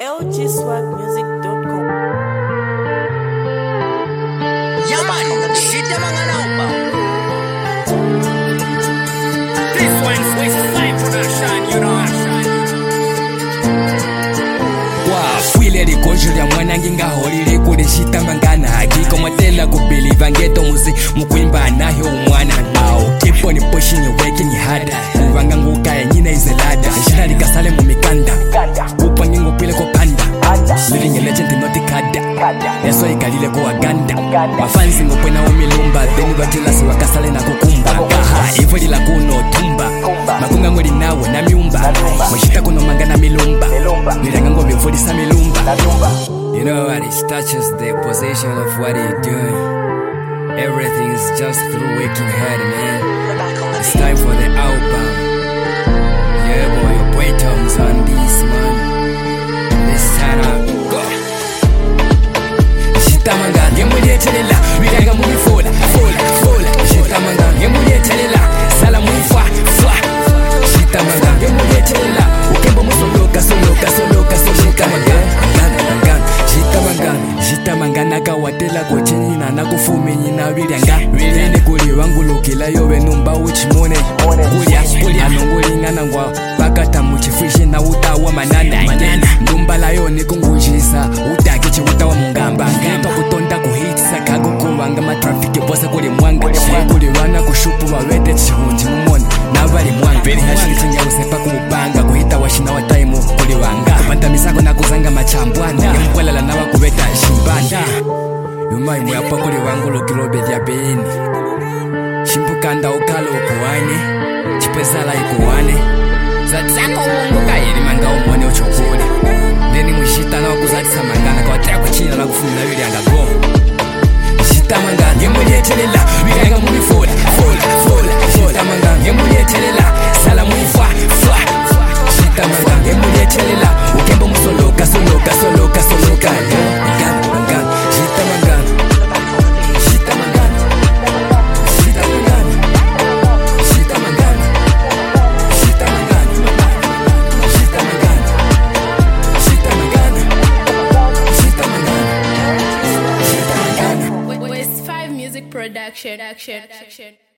lgswagmusic.com. Yeah man, shit them on over. This one's Swiss Side Production, you know. Wafwile ligonjo lya mwana ngingaholile kule shitamangana hakiko matela kubelieve ngeto muzi mukwimba nayo umwana nawo keep on pushing you working hard kubanga ngukaya nyina izelada jina likasale mu mikanda upangi ngopile ko panda living a legend not kada eso ikalile ko aganda mafanzi ngopena omilumba then batilasi wakasale na kukumba kaha ivoli la kuno tumba makunga ngoli nawo na miumba mwishita kuno manga na milumba nilanga ngobyo for this milumba. You know what, it touches the position of what you're doing. Everything is just through waking head, man. It's time for the album. Yeah boy, your boy Tom's on this, man. Let's turn up, go. Shitamanga, yemulie telela, wilanga mumi fola. Shitamanga, yemulie telela, sala mumi fwa. Shitamanga, yemulie telela, ukembo musoloka, soloka. Shitamanga kawatela kocheni na nakufumenyi na wilyanga wilene kuli wangulukila yobe numba uchimone kulya anongolingana ngwa pakata muchifishi na utawa manana ndumba layo nikungujisa utakichi utawa mungamba ngeto kutonda kuhitisa kago kuwanga matrafiki bose kuli mwanga kuli wana kushupu wawete chihunji mumone nabali mwanga veli hashikichinja usepa kumupanga kuhita washina wa taimu kuli wanga kupanda misako na kuzanga machambwana ngemkwelala na wakubeta shimbanda yuma imwe apa kuli wangulo kilobe dhya beini shimpukanda ukalo ukuwane chipwezala ikuwane zatsako munguka yeli manga umone uchokule deni mwishita na wakuzatisa mangana kwa teko china na kufumila wili angago shitamanga ngemulietelela wilanga mumifola shitamanga ngemulietelela sala muifwa shitamanga ngemulietelela ukembo musoloka West 5 Music Production.